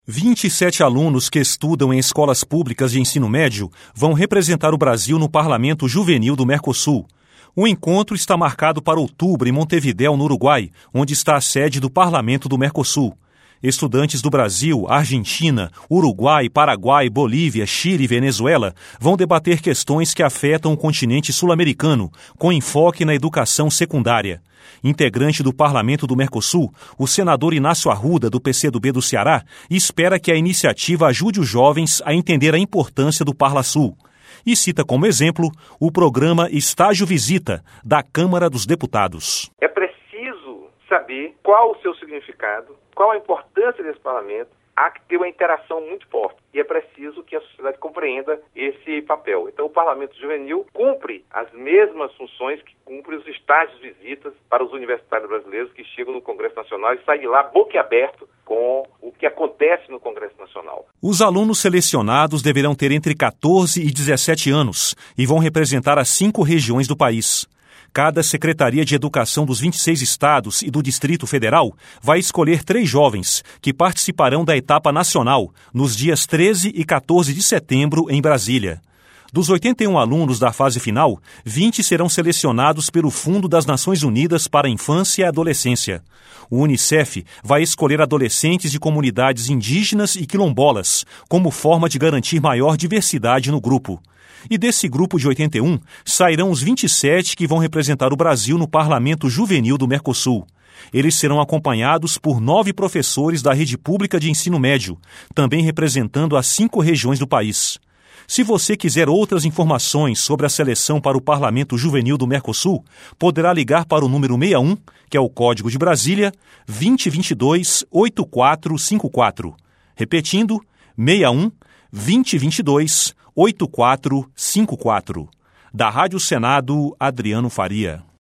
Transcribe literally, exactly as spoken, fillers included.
vinte e sete alunos que estudam em escolas públicas de ensino médio vão representar o Brasil no Parlamento Juvenil do Mercosul. O encontro está marcado para outubro em Montevidéu, no Uruguai, onde está a sede do Parlamento do Mercosul. Estudantes do Brasil, Argentina, Uruguai, Paraguai, Bolívia, Chile e Venezuela vão debater questões que afetam o continente sul-americano, com enfoque na educação secundária. Integrante do Parlamento do Mercosul, o senador Inácio Arruda, do P C do B do Ceará, espera que a iniciativa ajude os jovens a entender a importância do Parlasul. E cita como exemplo o programa Estágio Visita, da Câmara dos Deputados. É preciso saber qual o seu significado, qual a importância desse parlamento. Há que ter uma interação muito forte e é preciso que a sociedade compreenda esse papel. Então, o Parlamento Juvenil cumpre as mesmas funções que cumpre os estágios visitas para os universitários brasileiros que chegam no Congresso Nacional e saem de lá boquiaberto com o que acontece no Congresso Nacional. Os alunos selecionados deverão ter entre catorze e dezessete anos e vão representar as cinco regiões do país. Cada Secretaria de Educação dos vinte e seis estados e do Distrito Federal vai escolher três jovens que participarão da etapa nacional nos dias treze e catorze de setembro em Brasília. Dos oitenta e um alunos da fase final, vinte serão selecionados pelo Fundo das Nações Unidas para a Infância e Adolescência. O Unicef vai escolher adolescentes de comunidades indígenas e quilombolas, como forma de garantir maior diversidade no grupo. E desse grupo de oitenta e um, sairão os vinte e sete que vão representar o Brasil no Parlamento Juvenil do Mercosul. Eles serão acompanhados por nove professores da rede pública de ensino médio, também representando as cinco regiões do país. Se você quiser outras informações sobre a seleção para o Parlamento Juvenil do Mercosul, poderá ligar para o número sessenta e um, que é o código de Brasília, vinte e vinte e dois, oitenta e quatro cinquenta e quatro. Repetindo, sessenta e um, vinte e vinte e dois, oitenta e quatro cinquenta e quatro. Da Rádio Senado, Adriano Faria.